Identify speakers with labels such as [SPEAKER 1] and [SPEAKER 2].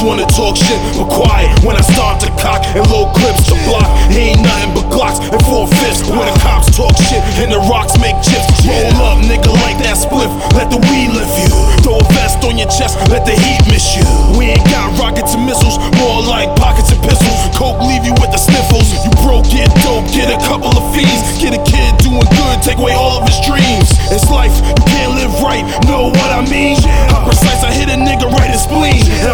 [SPEAKER 1] wanna talk shit, but quiet when I start to cock and load clips to block. Ain't nothing but Glocks and 4/5 when the cops talk shit and the rocks make chips. Roll up, nigga, like that spliff, let the weed lift you. Throw a vest on your chest, let the heat miss you. We ain't got rockets and missiles, more like pockets and pistols. Coke leave you with the sniffles. You broke, get dope, get a couple of fees. Get a kid doing good, take away all of his dreams. It's life, you can't live right, know what I mean? How precise I hit a nigga right in spleen.